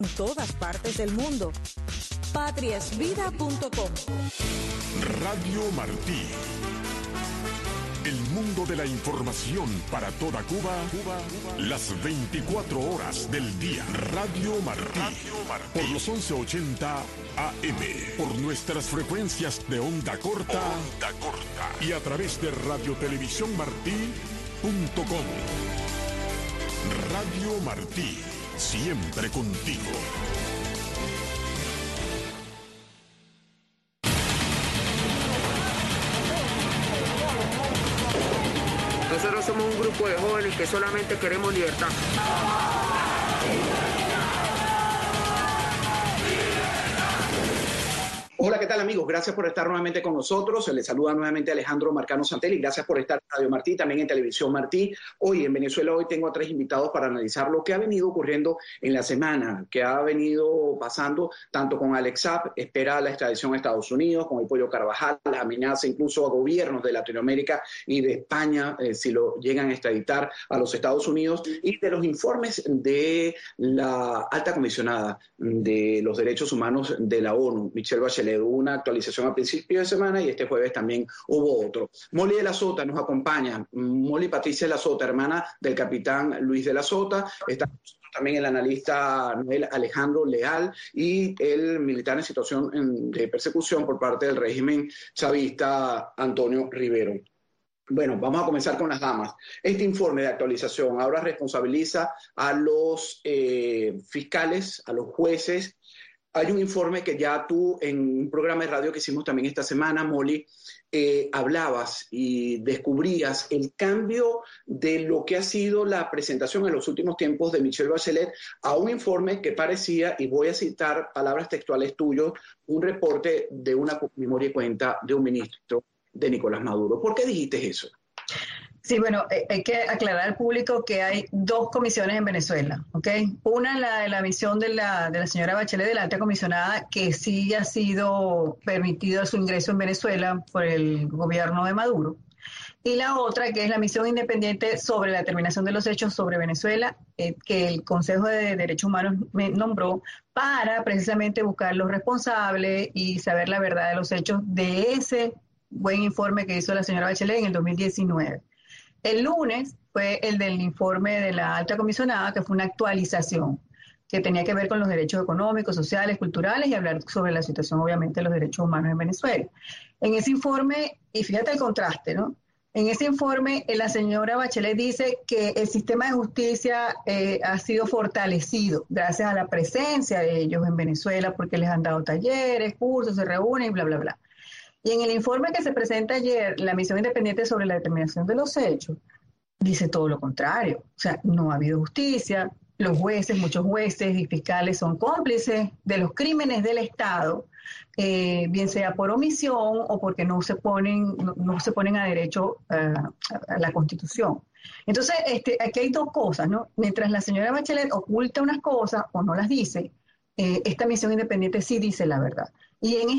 en todas partes del mundo. patriasvida.com. Radio Martí. El mundo de la información para toda Cuba, las 24 horas del día. Radio Martí. Por los 1180 AM. Por nuestras frecuencias de onda corta. Y a través de radiotelevisiónmartí.com. Radio Martí. Siempre contigo. Nosotros somos un grupo de jóvenes que solamente queremos libertad. Hola, ¿qué tal, amigos? Gracias por estar nuevamente con nosotros. Se les saluda nuevamente Alejandro Marcano Santelli. Gracias por estar en Radio Martí, también en Televisión Martí. Hoy en Venezuela, tengo a 3 invitados para analizar lo que ha venido ocurriendo en la semana, que ha venido pasando tanto con Alex Saab, espera la extradición a Estados Unidos, con el Pollo Carvajal, la amenaza incluso a gobiernos de Latinoamérica y de España, si lo llegan a extraditar a los Estados Unidos, y de los informes de la alta comisionada de los derechos humanos de la ONU, Michelle Bachelet. Hubo una actualización a principio de semana y este jueves también hubo otro. Molly de la Sota nos acompaña. Molly Patricia de la Sota, hermana del capitán Luis de la Sota. Está también el analista Noel Alejandro Leal y el militar en situación de persecución por parte del régimen chavista Antonio Rivero. Bueno, vamos a comenzar con las damas. Este informe de actualización ahora responsabiliza a los fiscales, a los jueces. Hay un informe que ya tú, en un programa de radio que hicimos también esta semana, Molly, hablabas y descubrías el cambio de lo que ha sido la presentación en los últimos tiempos de Michelle Bachelet a un informe que parecía, y voy a citar palabras textuales tuyas, un reporte de una memoria y cuenta de un ministro de Nicolás Maduro. ¿Por qué dijiste eso? Sí, bueno, hay que aclarar al público que hay 2 comisiones en Venezuela, ¿ok? Una, la de la misión de la señora Bachelet, de la alta comisionada, que sí ha sido permitido su ingreso en Venezuela por el gobierno de Maduro. Y la otra, que es la misión independiente sobre la determinación de los hechos sobre Venezuela, que el Consejo de Derechos Humanos me nombró para precisamente buscar los responsables y saber la verdad de los hechos de ese buen informe que hizo la señora Bachelet en el 2019. El lunes fue el del informe de la alta comisionada, que fue una actualización que tenía que ver con los derechos económicos, sociales, culturales y hablar sobre la situación, obviamente, de los derechos humanos en Venezuela. En ese informe, y fíjate el contraste, ¿no? En ese informe, la señora Bachelet dice que el sistema de justicia ha sido fortalecido gracias a la presencia de ellos en Venezuela, porque les han dado talleres, cursos, se reúnen y bla, bla, bla. Y en el informe que se presenta ayer, la misión independiente sobre la determinación de los hechos, dice todo lo contrario. O sea, no ha habido justicia, los jueces, muchos jueces y fiscales son cómplices de los crímenes del Estado, bien sea por omisión o porque no se ponen a derecho a la Constitución. Entonces, aquí hay 2 cosas, ¿no? Mientras la señora Bachelet oculta unas cosas o no las dice, esta misión independiente sí dice la verdad. Y en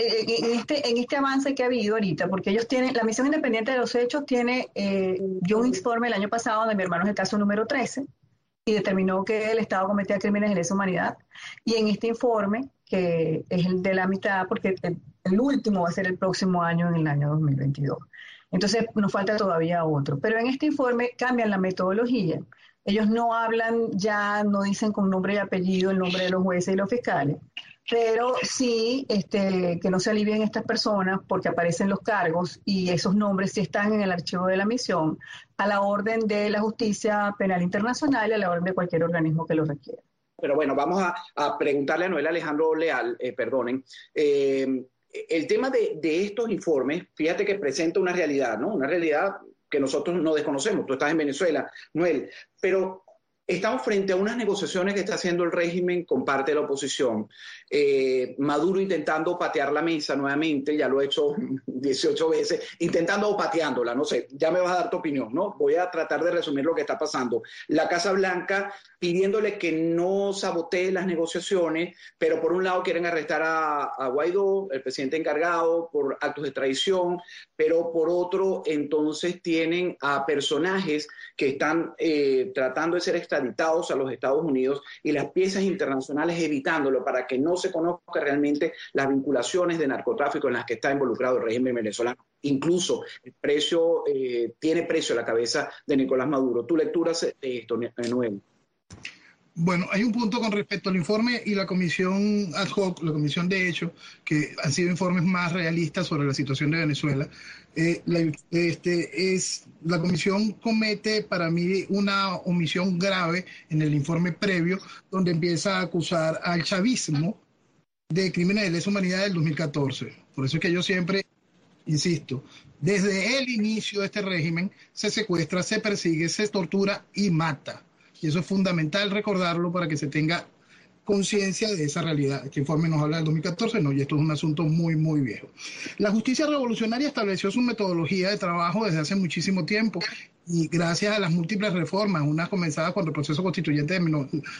este avance que ha habido ahorita, porque ellos tienen, la misión independiente de los hechos tiene, dio un informe el año pasado donde mi hermano es el caso número 13 y determinó que el Estado cometía crímenes de lesa humanidad. Y en este informe, que es el de la mitad, porque el último va a ser el próximo año, en el año 2022. Entonces nos falta todavía otro. Pero en este informe cambian la metodología. Ellos no hablan ya, no dicen con nombre y apellido el nombre de los jueces y los fiscales, pero sí que no se alivien estas personas porque aparecen los cargos y esos nombres sí están en el archivo de la misión a la orden de la Justicia Penal Internacional y a la orden de cualquier organismo que lo requiera. Pero bueno, vamos a preguntarle a Noel Alejandro Leal, el tema de estos informes, fíjate que presenta una realidad, ¿no? Una realidad que nosotros no desconocemos. Tú estás en Venezuela, Noel, pero estamos frente a unas negociaciones que está haciendo el régimen con parte de la oposición. Maduro intentando patear la mesa nuevamente, ya lo ha hecho 18 veces, intentando o pateándola, no sé, ya me vas a dar tu opinión, ¿no? Voy a tratar de resumir lo que está pasando. La Casa Blanca pidiéndole que no sabotee las negociaciones, pero por un lado quieren arrestar a Guaidó, el presidente encargado, por actos de traición, pero por otro entonces tienen a personajes que están tratando de ser extraditados extraditados a los Estados Unidos y las piezas internacionales evitándolo para que no se conozca realmente las vinculaciones de narcotráfico en las que está involucrado el régimen venezolano. Incluso el precio tiene precio a la cabeza de Nicolás Maduro. ¿Tu lectura de esto, Noel? Bueno, hay un punto con respecto al informe y la comisión ad hoc, la comisión de hecho, que han sido informes más realistas sobre la situación de Venezuela. La comisión comete para mí una omisión grave en el informe previo, donde empieza a acusar al chavismo de crímenes de lesa humanidad del 2014. Por eso es que yo siempre insisto, desde el inicio de este régimen se secuestra, se persigue, se tortura y mata. Y eso es fundamental recordarlo para que se tenga conciencia de esa realidad. Este informe nos habla del 2014, no, y esto es un asunto muy, muy viejo. La justicia revolucionaria estableció su metodología de trabajo desde hace muchísimo tiempo y gracias a las múltiples reformas, unas comenzadas con el proceso constituyente de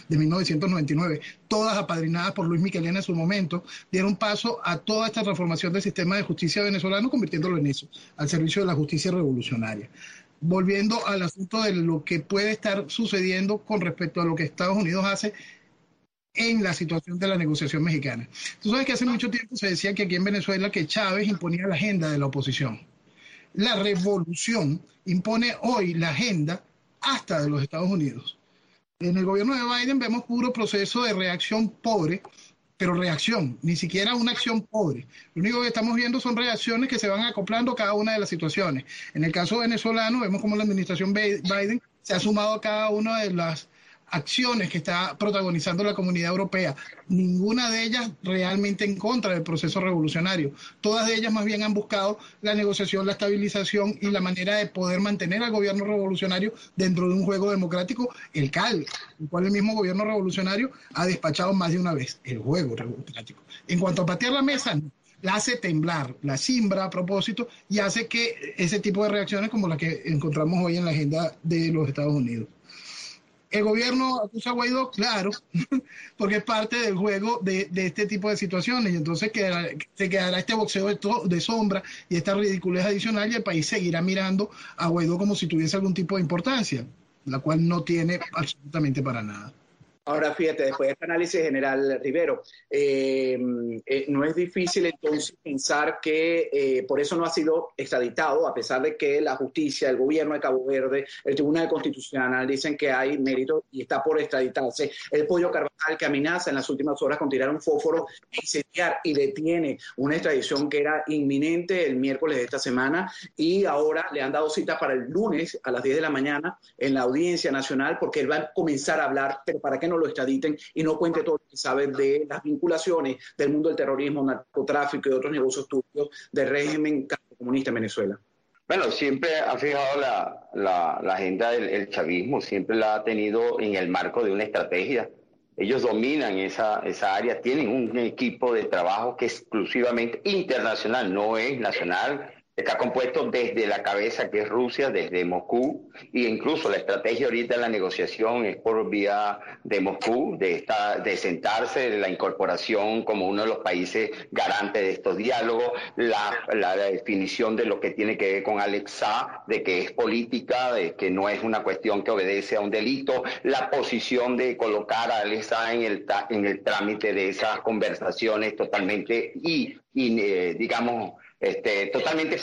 1999, todas apadrinadas por Luis Miquelena en su momento, dieron paso a toda esta transformación del sistema de justicia venezolano, convirtiéndolo en eso, al servicio de la justicia revolucionaria. Volviendo al asunto de lo que puede estar sucediendo con respecto a lo que Estados Unidos hace en la situación de la negociación mexicana. Tú sabes que hace mucho tiempo se decía que aquí en Venezuela que Chávez imponía la agenda de la oposición. La revolución impone hoy la agenda hasta de los Estados Unidos. En el gobierno de Biden vemos puro proceso de reacción pobre, pero reacción, ni siquiera una acción pobre. Lo único que estamos viendo son reacciones que se van acoplando a cada una de las situaciones. En el caso venezolano, vemos cómo la administración Biden se ha sumado a cada una de las acciones que está protagonizando la comunidad europea. Ninguna de ellas realmente en contra del proceso revolucionario. Todas de ellas más bien han buscado la negociación, la estabilización y la manera de poder mantener al gobierno revolucionario dentro de un juego democrático, el cual el mismo gobierno revolucionario ha despachado más de una vez, el juego democrático. En cuanto a patear la mesa, no. La hace temblar, la simbra a propósito y hace que ese tipo de reacciones como la que encontramos hoy en la agenda de los Estados Unidos. El gobierno acusa a Guaidó, claro, porque es parte del juego de este tipo de situaciones y entonces se quedará este boxeo de sombra y esta ridiculez adicional y el país seguirá mirando a Guaidó como si tuviese algún tipo de importancia, la cual no tiene absolutamente para nada. Ahora, fíjate, después de este análisis general, Rivero, no es difícil entonces pensar que por eso no ha sido extraditado, a pesar de que la justicia, el gobierno de Cabo Verde, el Tribunal Constitucional dicen que hay mérito y está por extraditarse. El Pollo Carvajal, que amenaza en las últimas horas con tirar un fósforo, incendiar y detiene una extradición que era inminente el miércoles de esta semana y ahora le han dado cita para el lunes a las 10 de la mañana en la Audiencia Nacional porque él va a comenzar a hablar, pero ¿para qué no lo extraditen y no cuente todo lo que sabe de las vinculaciones del mundo del terrorismo, narcotráfico y otros negocios turbios del régimen comunista en Venezuela? Bueno, siempre ha fijado la agenda del chavismo, siempre la ha tenido en el marco de una estrategia. Ellos dominan esa área, tienen un equipo de trabajo que es exclusivamente internacional, no es nacional. Está compuesto desde la cabeza, que es Rusia, desde Moscú, e incluso la estrategia ahorita en la negociación es por vía de Moscú, de sentarse, la incorporación como uno de los países garantes de estos diálogos, la definición de lo que tiene que ver con Alex Saab, de que es política, de que no es una cuestión que obedece a un delito, la posición de colocar a Alex Saab en el trámite de esas conversaciones totalmente digamos, totalmente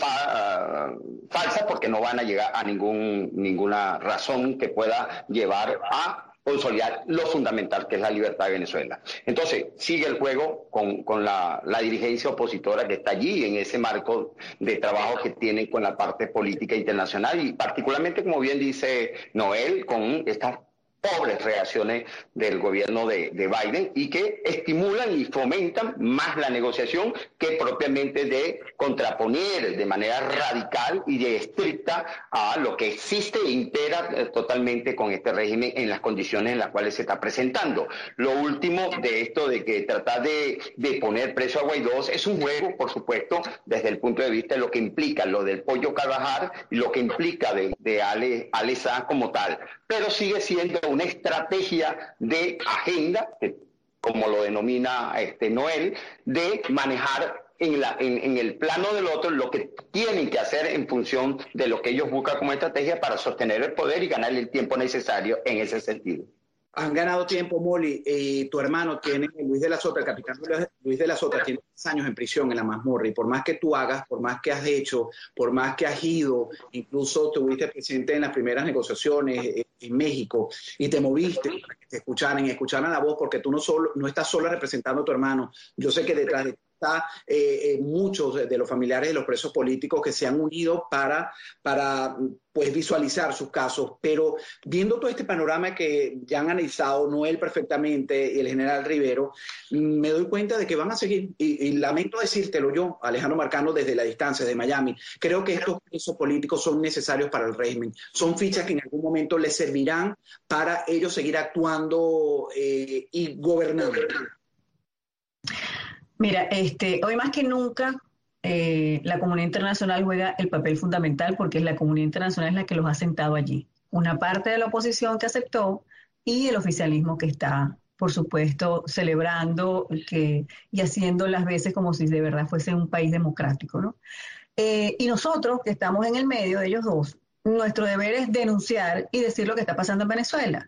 falsa porque no van a llegar a ninguna razón que pueda llevar a consolidar lo fundamental que es la libertad de Venezuela. Entonces, sigue el juego con la dirigencia opositora que está allí en ese marco de trabajo que tiene con la parte política internacional y particularmente, como bien dice Noel, con estas pobres reacciones del gobierno de Biden y que estimulan y fomentan más la negociación que propiamente de contraponer de manera radical y de estricta a lo que existe e impera totalmente con este régimen en las condiciones en las cuales se está presentando. Lo último de esto de que tratar de poner preso a Guaidó es un juego, por supuesto, desde el punto de vista de lo que implica lo del Pollo Carvajal y lo que implica de Alex Saab como tal, pero sigue siendo una estrategia de agenda, como lo denomina Noel, de manejar en el plano del otro lo que tienen que hacer en función de lo que ellos buscan como estrategia para sostener el poder y ganar el tiempo necesario en ese sentido. Han ganado tiempo, Molly. Tu hermano tiene, Luis de la Sota, el capitán Luis de la Sota, tiene 10 años en prisión en la mazmorra, y por más que tú hagas, por más que has hecho, por más que has ido, incluso estuviste presente en las primeras negociaciones en México y te moviste para que te escucharan la voz, porque tú no estás sola representando a tu hermano. Yo sé que detrás de ti está muchos de los familiares de los presos políticos que se han unido para pues visualizar sus casos, pero viendo todo este panorama que ya han analizado Noel perfectamente y el general Rivero, me doy cuenta de que van a seguir, y lamento decírtelo yo, Alejandro Marcano, desde la distancia de Miami. Creo que estos presos políticos son necesarios para el régimen, son fichas que en algún momento les servirán para ellos seguir actuando y gobernando. Mira, hoy más que nunca la comunidad internacional juega el papel fundamental, porque la comunidad internacional es la que los ha sentado allí. Una parte de la oposición que aceptó y el oficialismo que está, por supuesto, celebrando y haciendo las veces como si de verdad fuese un país democrático, ¿no? Y nosotros, que estamos en el medio de ellos dos, nuestro deber es denunciar y decir lo que está pasando en Venezuela.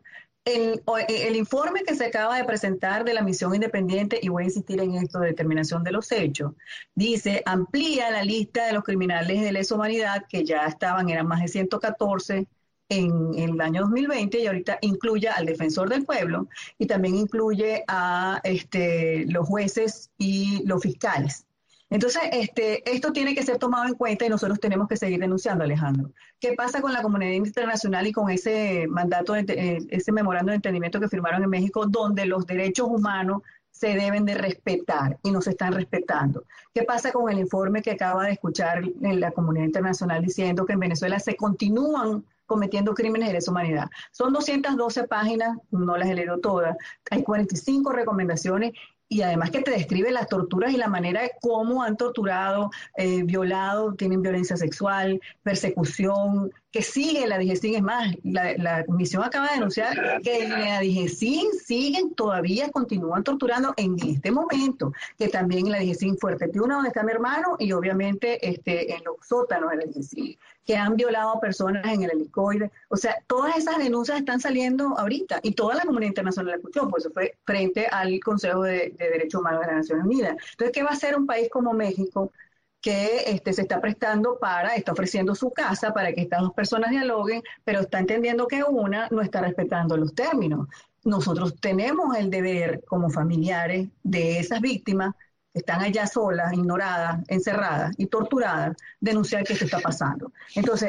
El informe que se acaba de presentar de la misión independiente, y voy a insistir en esto de determinación de los hechos, dice, amplía la lista de los criminales de lesa humanidad que ya eran más de 114 en el año 2020, y ahorita incluye al defensor del pueblo y también incluye a los jueces y los fiscales. Entonces, esto tiene que ser tomado en cuenta y nosotros tenemos que seguir denunciando, Alejandro. ¿Qué pasa con la comunidad internacional y con ese mandato, ese memorando de entendimiento que firmaron en México, donde los derechos humanos se deben de respetar y no se están respetando? ¿Qué pasa con el informe que acaba de escuchar en la comunidad internacional diciendo que en Venezuela se continúan cometiendo crímenes de lesa humanidad? Son 212 páginas, no las he leído todas, hay 45 recomendaciones, y además que te describe las torturas y la manera de cómo han torturado, violado, tienen violencia sexual, persecución, que sigue la DGCIN. Es más, la comisión acaba de denunciar que en la DGCIN continúan torturando en este momento, que también en la DGCIN Fuerte Tiuna, donde está mi hermano, y obviamente en los sótanos de la DGCIN, que han violado a personas en el helicoide. O sea, todas esas denuncias están saliendo ahorita, y toda la comunidad internacional la escuchó, pues eso fue frente al Consejo de Derechos Humanos de las Naciones Unidas. Entonces, ¿qué va a hacer un país como México, que se está prestando está ofreciendo su casa para que estas dos personas dialoguen, pero está entendiendo que una no está respetando los términos? Nosotros tenemos el deber, como familiares de esas víctimas, que están allá solas, ignoradas, encerradas y torturadas, denunciar qué se está pasando. Entonces,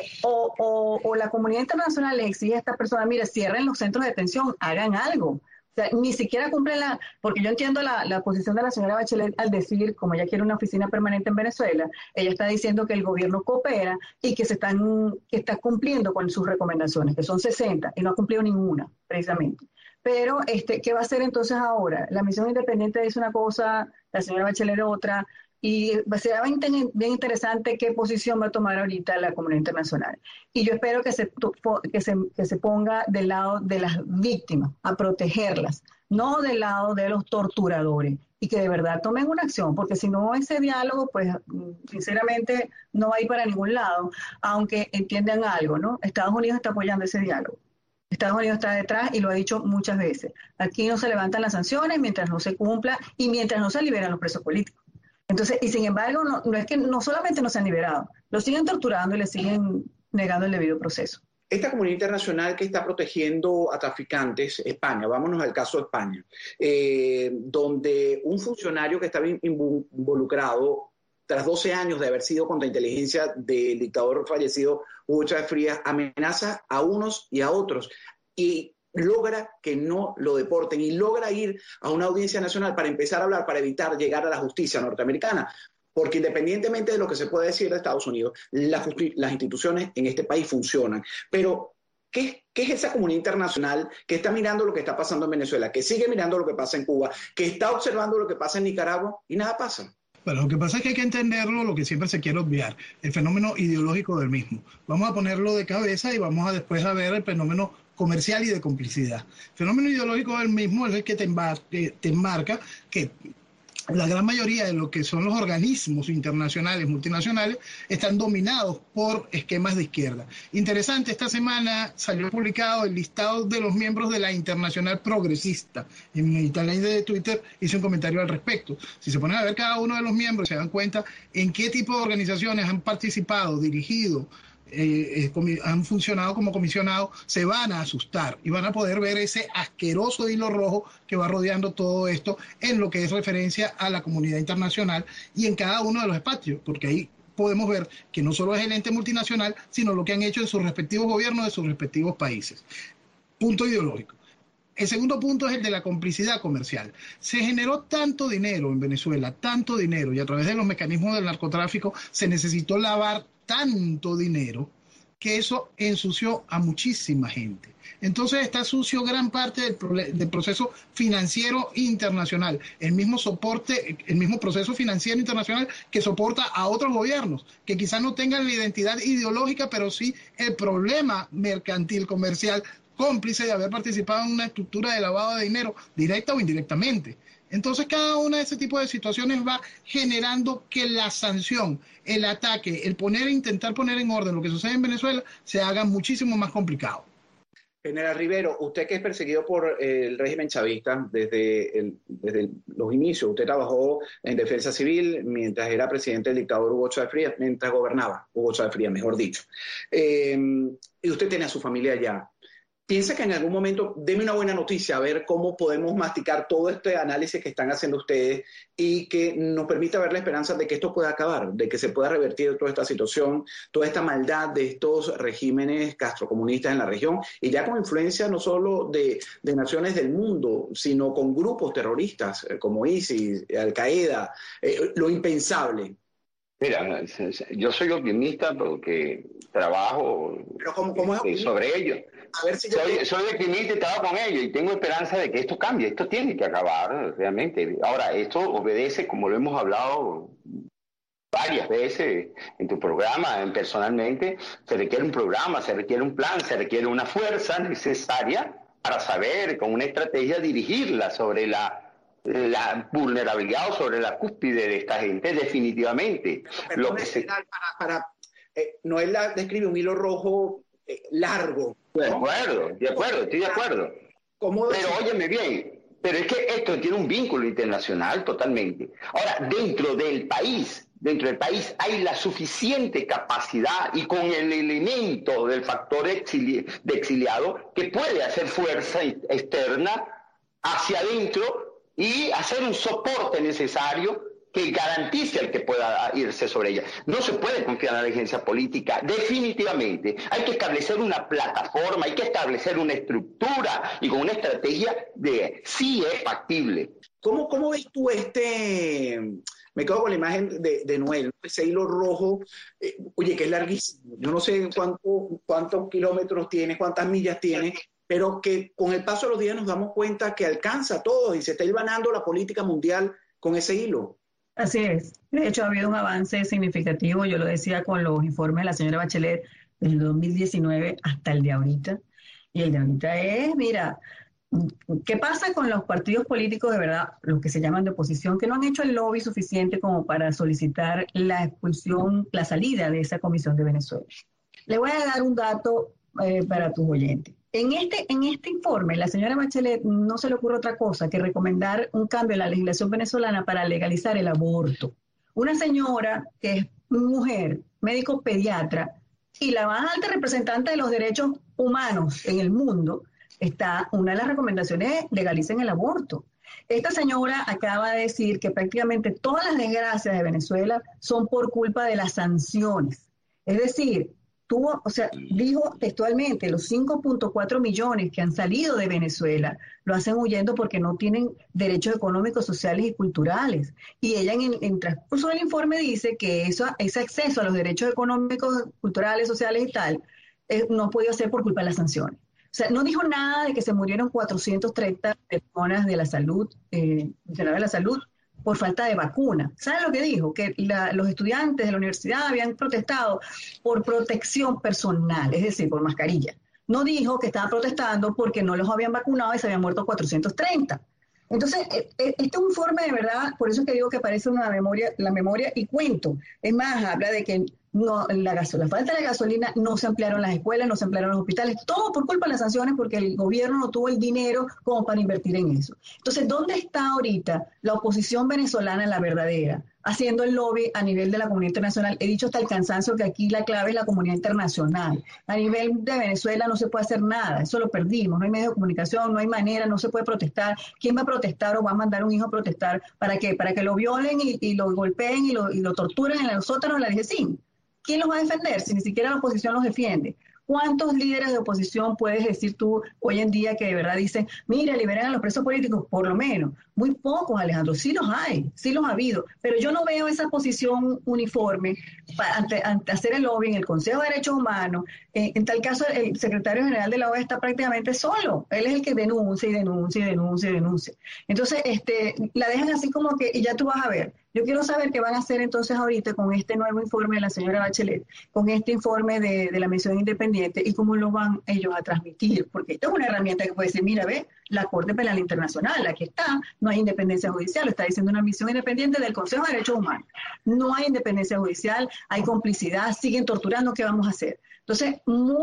o la comunidad internacional les exige a estas personas, mire, cierren los centros de detención, hagan algo. O sea, ni siquiera cumplen porque yo entiendo la posición de la señora Bachelet al decir, como ella quiere una oficina permanente en Venezuela, ella está diciendo que el gobierno coopera y que está cumpliendo con sus recomendaciones, que son 60, y no ha cumplido ninguna, precisamente. Pero, ¿qué va a hacer entonces ahora? La misión independiente dice una cosa, la señora Bachelet otra, y será bien interesante qué posición va a tomar ahorita la comunidad internacional. Y yo espero que se ponga del lado de las víctimas, a protegerlas, no del lado de los torturadores, y que de verdad tomen una acción, porque si no, ese diálogo, pues sinceramente no va a ir para ningún lado, aunque entiendan algo, ¿no? Estados Unidos está apoyando ese diálogo. Estados Unidos está detrás y lo ha dicho muchas veces. Aquí no se levantan las sanciones mientras no se cumpla y mientras no se liberan los presos políticos. Entonces, y sin embargo, no es que no solamente no se han liberado, los siguen torturando y les siguen negando el debido proceso. Esta comunidad internacional que está protegiendo a traficantes, España, vámonos al caso de España, donde un funcionario que estaba involucrado tras 12 años de haber sido contrainteligencia del dictador fallecido Hugo Chávez Frías, amenaza a unos y a otros y logra que no lo deporten y logra ir a una audiencia nacional para empezar a hablar, para evitar llegar a la justicia norteamericana. Porque independientemente de lo que se pueda decir de Estados Unidos, las instituciones en este país funcionan. Pero, ¿qué es esa comunidad internacional que está mirando lo que está pasando en Venezuela, que sigue mirando lo que pasa en Cuba, que está observando lo que pasa en Nicaragua y nada pasa? Bueno, lo que pasa es que hay que entenderlo, lo que siempre se quiere obviar, el fenómeno ideológico del mismo. Vamos a ponerlo de cabeza y vamos a después a ver el fenómeno comercial y de complicidad. El fenómeno ideológico del mismo es el que te enmarca que la gran mayoría de lo que son los organismos internacionales, multinacionales, están dominados por esquemas de izquierda. Interesante, esta semana salió publicado el listado de los miembros de la Internacional Progresista. En mi timeline de Twitter hice un comentario al respecto. Si se ponen a ver cada uno de los miembros, se dan cuenta en qué tipo de organizaciones han participado, dirigido, han funcionado como comisionados, se van a asustar y van a poder ver ese asqueroso hilo rojo que va rodeando todo esto en lo que es referencia a la comunidad internacional y en cada uno de los espacios, porque ahí podemos ver que no solo es el ente multinacional, sino lo que han hecho en sus respectivos gobiernos de sus respectivos países. Punto ideológico. El segundo punto es el de la complicidad comercial. Se generó tanto dinero en Venezuela, tanto dinero, y a través de los mecanismos del narcotráfico se necesitó lavar tanto dinero que eso ensució a muchísima gente. Entonces está sucio gran parte del proceso financiero internacional, el mismo proceso financiero internacional que soporta a otros gobiernos, que quizás no tengan la identidad ideológica, pero sí el problema mercantil, comercial, cómplice de haber participado en una estructura de lavado de dinero, directa o indirectamente. Entonces, cada una de ese tipo de situaciones va generando que la sanción, el ataque, intentar poner en orden lo que sucede en Venezuela, se haga muchísimo más complicado. General Rivero, usted que es perseguido por el régimen chavista desde los inicios, usted trabajó en defensa civil mientras era presidente del dictador Hugo Chávez Frías, mientras gobernaba Hugo Chávez Frías, mejor dicho. Y usted tiene a su familia allá. ¿Piensa que en algún momento, deme una buena noticia, a ver cómo podemos masticar todo este análisis que están haciendo ustedes y que nos permita ver la esperanza de que esto pueda acabar, de que se pueda revertir toda esta situación, toda esta maldad de estos regímenes castrocomunistas en la región y ya con influencia no solo de naciones del mundo, sino con grupos terroristas como ISIS, Al-Qaeda, lo impensable? Mira, yo soy optimista porque trabajo sobre ello. A ver si soy optimista y trabajo con ello y tengo esperanza de que esto cambie. Esto tiene que acabar realmente. Ahora, esto obedece, como lo hemos hablado varias veces en tu programa, personalmente, se requiere un programa, se requiere un plan, se requiere una fuerza necesaria para saber con una estrategia dirigirla sobre la vulnerabilidad o sobre la cúspide de esta gente, definitivamente. Lo que Noel describe un hilo rojo largo. ¿No? De acuerdo, estoy de acuerdo. Pero óyeme bien, pero es que esto tiene un vínculo internacional totalmente. Ahora, dentro del país hay la suficiente capacidad y con el elemento del factor de exiliado que puede hacer fuerza externa hacia adentro y hacer un soporte necesario que garantice al que pueda irse sobre ella. No se puede confiar en la dirigencia política, definitivamente. Hay que establecer una plataforma, hay que establecer una estructura y con una estrategia de sí es factible. ¿Cómo ves tú me quedo con la imagen de Noel, ese hilo rojo, oye, que es larguísimo, yo no sé cuántos kilómetros tiene, cuántas millas tiene, pero que con el paso de los días nos damos cuenta que alcanza a todos y se está hilvanando la política mundial con ese hilo. Así es. De hecho, ha habido un avance significativo, yo lo decía con los informes de la señora Bachelet del 2019 hasta el de ahorita. Y el de ahorita es, mira, ¿qué pasa con los partidos políticos de verdad, los que se llaman de oposición, que no han hecho el lobby suficiente como para solicitar la expulsión, la salida de esa comisión de Venezuela? Le voy a dar un dato para tus oyentes. En este informe, la señora Bachelet no se le ocurre otra cosa que recomendar un cambio en la legislación venezolana para legalizar el aborto. Una señora que es mujer, médico pediatra, y la más alta representante de los derechos humanos en el mundo, una de las recomendaciones es legalicen el aborto. Esta señora acaba de decir que prácticamente todas las desgracias de Venezuela son por culpa de las sanciones. Es decir, dijo textualmente, los 5.4 millones que han salido de Venezuela lo hacen huyendo porque no tienen derechos económicos, sociales y culturales. Y ella en transcurso del informe dice que ese acceso a los derechos económicos, culturales, sociales y tal, no ha podido ser por culpa de las sanciones. O sea, no dijo nada de que se murieron 430 personas de la salud, por falta de vacuna. ¿Saben lo que dijo? Que los estudiantes de la universidad habían protestado por protección personal, es decir, por mascarilla. No dijo que estaban protestando porque no los habían vacunado y se habían muerto 430. Entonces, este informe de verdad, por eso es que digo que parece una memoria, la memoria y cuento. Es más, habla de que no, la falta de gasolina, no se ampliaron las escuelas, no se ampliaron los hospitales, todo por culpa de las sanciones porque el gobierno no tuvo el dinero como para invertir en eso. Entonces, ¿dónde está ahorita la oposición venezolana, la verdadera, haciendo el lobby a nivel de la comunidad internacional? He dicho hasta el cansancio que aquí la clave es la comunidad internacional. A nivel de Venezuela no se puede hacer nada, eso lo perdimos, no hay medio de comunicación, no hay manera, no se puede protestar. ¿Quién va a protestar o va a mandar un hijo a protestar? ¿Para qué? ¿Para que lo violen y lo golpeen y lo torturen en el sótano de la DGCIN? ¿Quién los va a defender si ni siquiera la oposición los defiende? ¿Cuántos líderes de oposición puedes decir tú hoy en día que de verdad dicen, mira, liberen a los presos políticos? Por lo menos. Muy pocos, Alejandro. Sí los hay, sí los ha habido. Pero yo no veo esa posición uniforme ante hacer el lobby en el Consejo de Derechos Humanos. En tal caso, el secretario general de la OEA está prácticamente solo. Él es el que denuncia y denuncia y denuncia y denuncia. Entonces, la dejan así como que, y ya tú vas a ver. Yo quiero saber qué van a hacer entonces ahorita con este nuevo informe de la señora Bachelet, con este informe de la misión independiente y cómo lo van ellos a transmitir, porque esta es una herramienta que puede decir, mira, ve, la Corte Penal Internacional, aquí está, no hay independencia judicial, lo está diciendo una misión independiente del Consejo de Derechos Humanos. No hay independencia judicial, hay complicidad, siguen torturando, ¿qué vamos a hacer? Entonces,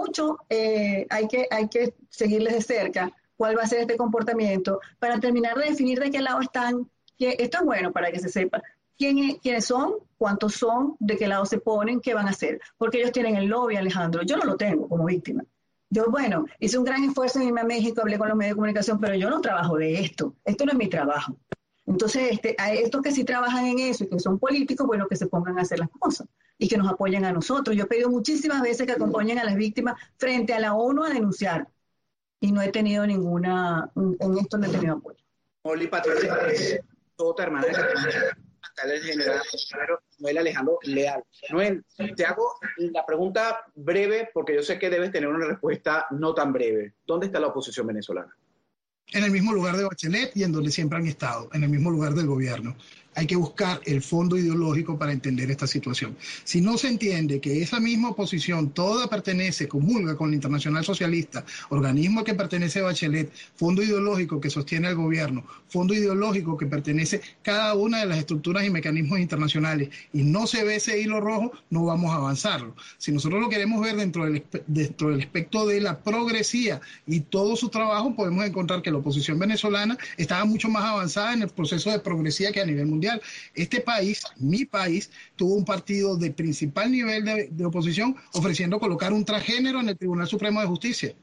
hay que seguirles de cerca cuál va a ser este comportamiento para terminar de definir de qué lado están. Esto es bueno para que se sepa quiénes son, cuántos son, de qué lado se ponen, qué van a hacer. Porque ellos tienen el lobby, Alejandro. Yo no lo tengo como víctima. Yo, hice un gran esfuerzo en irme a México, hablé con los medios de comunicación, pero yo no trabajo de esto. Esto no es mi trabajo. Entonces, a estos que sí trabajan en eso y que son políticos, bueno, que se pongan a hacer las cosas y que nos apoyen a nosotros. Yo he pedido muchísimas veces que acompañen a las víctimas frente a la ONU a denunciar y no he tenido en esto no he tenido apoyo. Oli Patricia, toda hermana del general Noel Alejandro Leal. Noel, te hago la pregunta breve porque yo sé que debes tener una respuesta no tan breve. ¿Dónde está la oposición venezolana? En el mismo lugar de Bachelet y en donde siempre han estado, en el mismo lugar del gobierno. Hay que buscar el fondo ideológico para entender esta situación. Si no se entiende que esa misma oposición toda comulga con la Internacional Socialista, organismo que pertenece a Bachelet, fondo ideológico que sostiene al gobierno, fondo ideológico que pertenece a cada una de las estructuras y mecanismos internacionales, y no se ve ese hilo rojo, no vamos a avanzarlo. Si nosotros lo queremos ver dentro del espectro de la progresía y todo su trabajo, podemos encontrar que la oposición venezolana estaba mucho más avanzada en el proceso de progresía que a nivel mundial. Este país, mi país, tuvo un partido de principal nivel de oposición ofreciendo colocar un transgénero en el Tribunal Supremo de Justicia.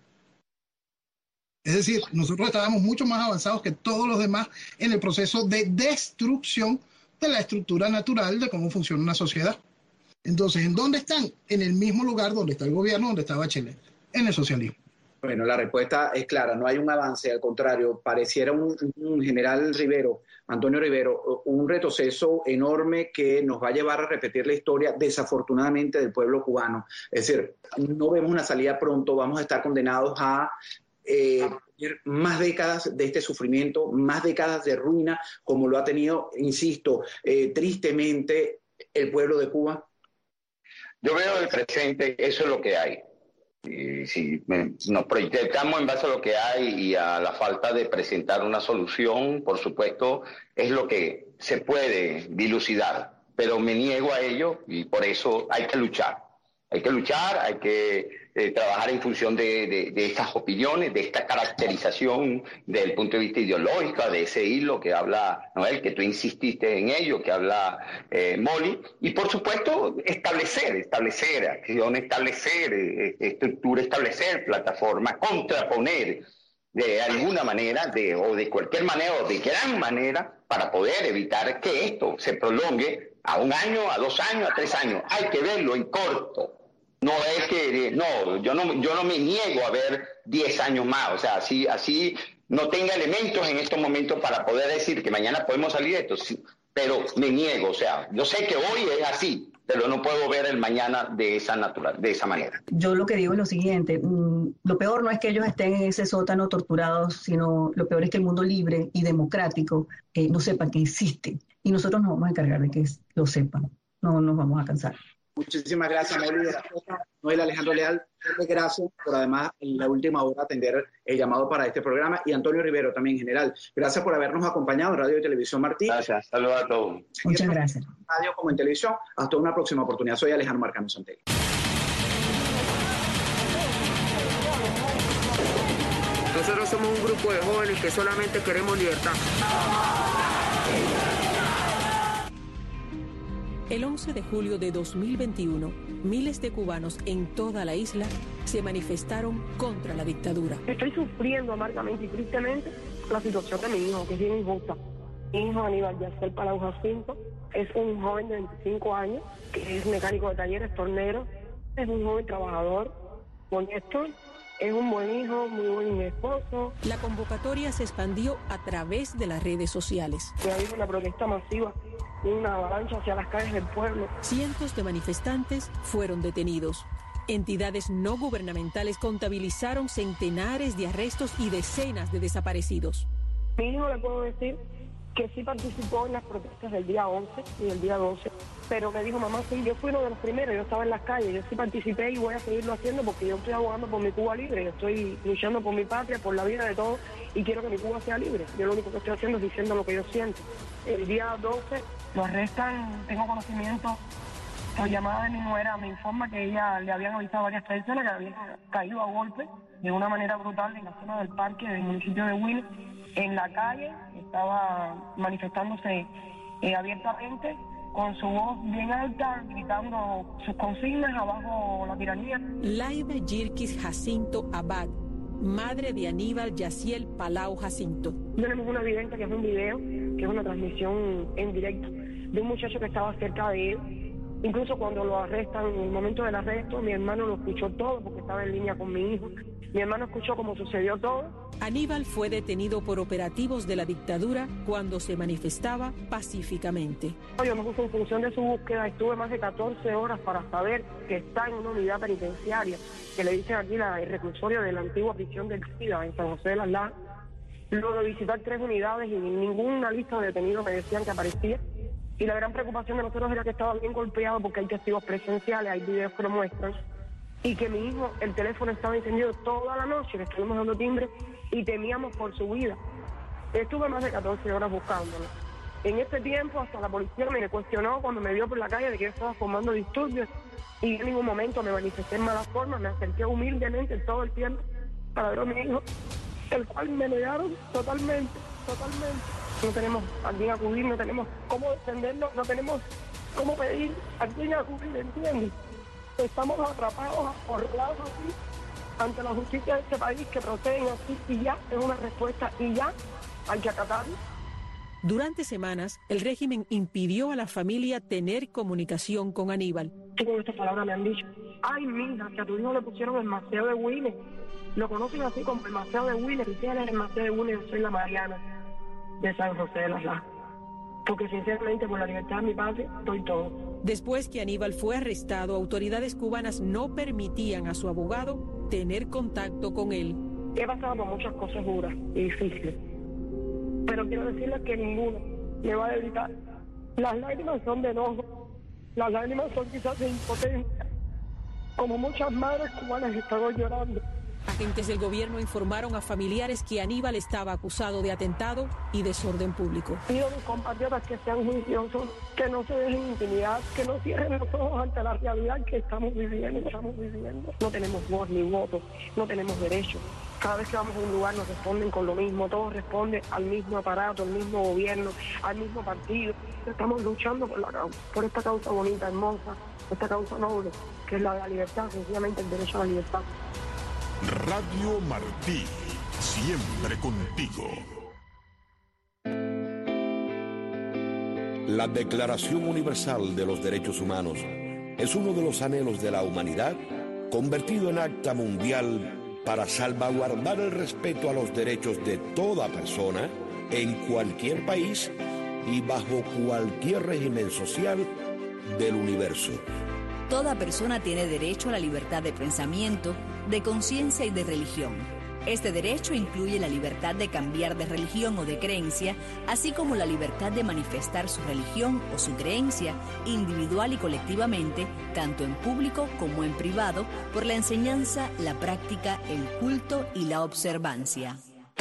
Es decir, nosotros estábamos mucho más avanzados que todos los demás en el proceso de destrucción de la estructura natural de cómo funciona una sociedad. Entonces, ¿en dónde están? En el mismo lugar donde está el gobierno, donde está Bachelet, en el socialismo. Bueno, la respuesta es clara, no hay un avance, al contrario, pareciera un general Rivero, Antonio Rivero, un retroceso enorme que nos va a llevar a repetir la historia, desafortunadamente, del pueblo cubano. Es decir, no vemos una salida pronto, vamos a estar condenados a más décadas de este sufrimiento, más décadas de ruina, como lo ha tenido, insisto, tristemente el pueblo de Cuba. Yo veo el presente, eso es lo que hay. Y si nos proyectamos en base a lo que hay y a la falta de presentar una solución, por supuesto, es lo que se puede dilucidar, pero me niego a ello y por eso hay que luchar. Hay que trabajar en función de estas opiniones, de esta caracterización desde el punto de vista ideológico, de ese hilo que habla Noel, que tú insististe en ello, que habla Molly, y por supuesto establecer acción, establecer estructura, establecer plataforma, contraponer de alguna manera, o de cualquier manera, o de gran manera, para poder evitar que esto se prolongue a 1 año, a 2 años, a 3 años. Hay que verlo en corto. No es que, yo no me niego a ver 10 años más, o sea, así no tenga elementos en estos momentos para poder decir que mañana podemos salir de esto, sí, pero me niego, o sea, yo sé que hoy es así, pero no puedo ver el mañana de esa manera. Yo lo que digo es lo siguiente, lo peor no es que ellos estén en ese sótano torturados, sino lo peor es que el mundo libre y democrático no sepa que existe, y nosotros nos vamos a encargar de que lo sepan, no nos vamos a cansar. Muchísimas gracias, Molly. Noel Alejandro Leal, gracias por además en la última hora atender el llamado para este programa, y Antonio Rivero también en general. Gracias por habernos acompañado en Radio y Televisión Martí. Gracias, saludos a todos. Muchas gracias. En radio como en televisión. Hasta una próxima oportunidad. Soy Alejandro Marcano Santelli. Nosotros somos un grupo de jóvenes que solamente queremos libertad. El 11 de julio de 2021, miles de cubanos en toda la isla se manifestaron contra la dictadura. Estoy sufriendo amargamente y tristemente la situación de mi hijo, que es bien injusta. Mi hijo Aníbal Yaciel Palau Jacinto es un joven de 25 años, que es mecánico de talleres, tornero, es un joven trabajador, honesto, es un buen hijo, muy buen esposo. La convocatoria se expandió a través de las redes sociales. Ha habido una protesta masiva, una avalancha hacia las calles del pueblo. Cientos de manifestantes fueron detenidos. Entidades no gubernamentales contabilizaron centenares de arrestos y decenas de desaparecidos. Mi hijo, le puedo decir que sí participó en las protestas del día 11 y del día 12, pero me dijo, mamá, sí, yo fui uno de los primeros, yo estaba en las calles, yo sí participé y voy a seguirlo haciendo porque yo estoy abogando por mi Cuba libre, yo estoy luchando por mi patria, por la vida de todos, y quiero que mi Cuba sea libre. Yo lo único que estoy haciendo es diciendo lo que yo siento. El día 12 lo arrestan, tengo conocimiento, por llamada de mi nuera, me informa que ella le habían avisado a varias personas que habían caído a golpe de una manera brutal en la zona del parque del municipio de Huila. En la calle estaba manifestándose abiertamente, con su voz bien alta, gritando sus consignas: abajo la tiranía. Laida Yirkis Jacinto Abad, madre de Aníbal Yaciel Palau Jacinto. Tenemos una evidencia que es un video, que es una transmisión en directo de un muchacho que estaba cerca de él. Incluso cuando lo arrestan, en el momento del arresto, mi hermano lo escuchó todo porque estaba en línea con mi hijo. Mi hermano escuchó cómo sucedió todo. Aníbal fue detenido por operativos de la dictadura cuando se manifestaba pacíficamente. Yo me puse en función de su búsqueda, estuve más de 14 horas para saber que está en una unidad penitenciaria, que le dicen aquí el reclusorio de la antigua prisión del SIDA en San José de las Lajas. Luego de visitar 3 unidades y ninguna lista de detenidos me decían que aparecía. Y la gran preocupación de nosotros era que estaba bien golpeado porque hay testigos presenciales, hay videos que lo muestran, y que mi hijo, el teléfono estaba encendido toda la noche, le estuvimos dando timbre y temíamos por su vida. Estuve más de 14 horas buscándolo. En este tiempo hasta la policía me cuestionó cuando me vio por la calle de que yo estaba formando disturbios, y en ningún momento me manifesté en malas formas, me acerqué humildemente todo el tiempo para ver a mi hijo, el cual me negaron totalmente. No tenemos a quién acudir, no tenemos cómo defenderlo, no tenemos cómo pedir a quién acudir, ¿entiendes? Estamos atrapados, acorralados así, ante la justicia de este país, que proceden así, y ya es una respuesta, y ya hay que acatarlo. Durante semanas, el régimen impidió a la familia tener comunicación con Aníbal. Sí, con estas palabras me han dicho: ay, mija, que a tu hijo le pusieron el Maceo de Huila. Lo conocen así como el Maceo de Huila. Si él es el Maceo de Huila, yo soy la Mariana de San José de las Lajas. Porque sinceramente, por la libertad de mi patria, doy todo. Después que Aníbal fue arrestado, autoridades cubanas no permitían a su abogado tener contacto con él. He pasado por muchas cosas duras y difíciles, pero quiero decirles que ninguno me va a evitar. Las lágrimas son de enojo, las lágrimas son quizás de impotencia, como muchas madres cubanas están llorando. Agentes del gobierno informaron a familiares que Aníbal estaba acusado de atentado y desorden público. Pido a mis compatriotas que sean juiciosos, que no se dejen intimidar, que no cierren los ojos ante la realidad que estamos viviendo. No tenemos voz ni voto, no tenemos derechos. Cada vez que vamos a un lugar nos responden con lo mismo, todos responden al mismo aparato, al mismo gobierno, al mismo partido. Estamos luchando por esta causa bonita, hermosa, esta causa noble, que es la de la libertad, sencillamente el derecho a la libertad. Radio Martí, siempre contigo. La Declaración Universal de los Derechos Humanos es uno de los anhelos de la humanidad, convertido en acta mundial para salvaguardar el respeto a los derechos de toda persona en cualquier país y bajo cualquier régimen social del universo. Toda persona tiene derecho a la libertad de pensamiento, de conciencia y de religión. Este derecho incluye la libertad de cambiar de religión o de creencia, así como la libertad de manifestar su religión o su creencia, individual y colectivamente, tanto en público como en privado, por la enseñanza, la práctica, el culto y la observancia.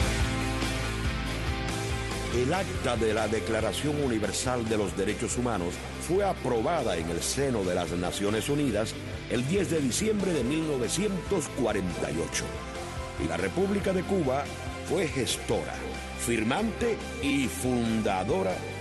El acta de la Declaración Universal de los Derechos Humanos fue aprobada en el seno de las Naciones Unidas el 10 de diciembre de 1948. Y la República de Cuba fue gestora, firmante y fundadora